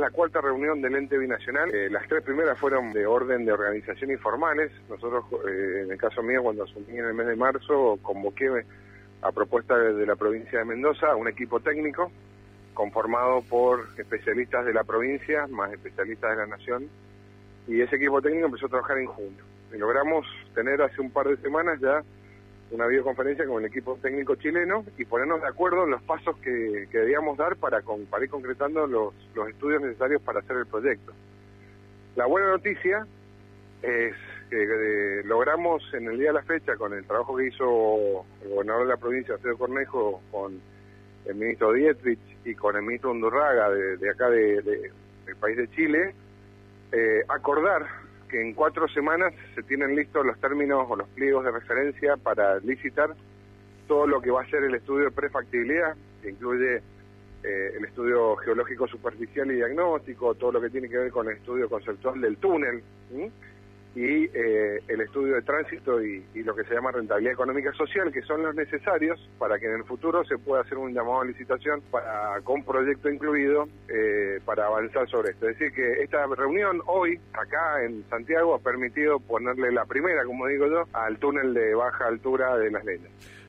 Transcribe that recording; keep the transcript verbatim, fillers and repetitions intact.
la cuarta reunión del ente binacional. Eh, las tres primeras fueron de orden de organización informales. Nosotros, eh, en el caso mío, cuando asumí en el mes de marzo, convoqué a propuesta de la provincia de Mendoza a un equipo técnico conformado por especialistas de la provincia, más especialistas de la nación, y ese equipo técnico empezó a trabajar en junio. Y logramos tener hace un par de semanas ya una videoconferencia con el equipo técnico chileno y ponernos de acuerdo en los pasos que, que debíamos dar para, con, para ir concretando los, los estudios necesarios para hacer el proyecto. La buena noticia es que eh, logramos en el día de la fecha, con el trabajo que hizo el gobernador de la provincia, Alfredo Cornejo, con el ministro Dietrich y con el ministro Undurraga de, de acá de, de, del país de Chile, eh, acordar que en cuatro semanas se tienen listos los términos o los pliegos de referencia para licitar todo lo que va a ser el estudio de prefactibilidad, que incluye eh, el estudio geológico superficial y diagnóstico, todo lo que tiene que ver con el estudio conceptual del túnel, ¿sí? y eh, el estudio de tránsito y, y lo que se llama rentabilidad económica social, que son los necesarios para que en el futuro se pueda hacer un llamado a licitación para, con proyecto incluido eh, para avanzar sobre esto. Es decir, que esta reunión hoy, acá en Santiago, ha permitido ponerle la primera, como digo yo, al túnel de baja altura de Las Leñas.